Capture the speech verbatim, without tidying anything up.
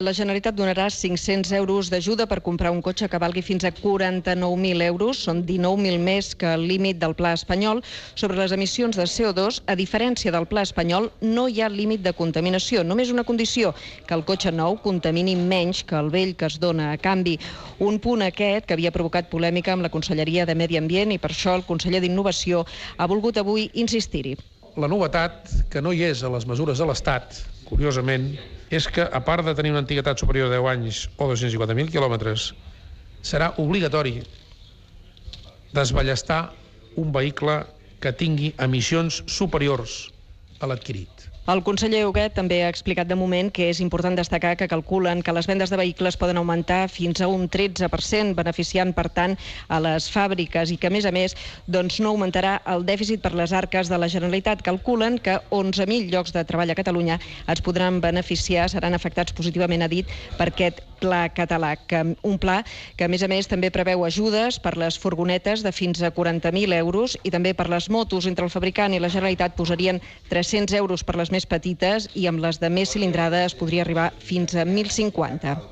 La Generalitat donarà cinc-cents euros d'ajuda per comprar un cotxe que valgui fins a quaranta-nou mil euros. Són dinou mil més que el límit del Pla espanyol. Sobre les emissions de C O dos, a diferència del Pla espanyol, no hi ha límit de contaminació. Només una condició, que el cotxe nou contamini menys que el vell que es dona a canvi. Un punt aquest que havia provocat polèmica amb la Conselleria de Medi Ambient i per això el conseller d'Innovació ha volgut avui insistir-hi. La novetat, que no hi és a les mesures de l'Estat, curiosament, és que, a part de tenir una antiguitat superior a deu anys o dos-cents cinquanta mil quilòmetres, serà obligatori desballestar un vehicle que tingui emissions superiors a l'adquirit. El conseller Huguet també ha explicat de moment que és important destacar que calculen que les vendes de vehicles poden augmentar fins a un tretze per cent, beneficiant, per tant, a les fàbriques i que, a més a més, doncs, no augmentarà el dèficit per les arques de la Generalitat. Calculen que onze mil llocs de treball a Catalunya es podran beneficiar, seran afectats positivament, ha dit, per aquest pla català. Que, un pla que, a més a més, també preveu ajudes per les furgonetes de fins a quaranta mil euros i també per les motos. Entre el fabricant i la Generalitat posarien tres-cents euros per les més petites i amb les de més cilindrada es podria arribar fins a mil cinquanta.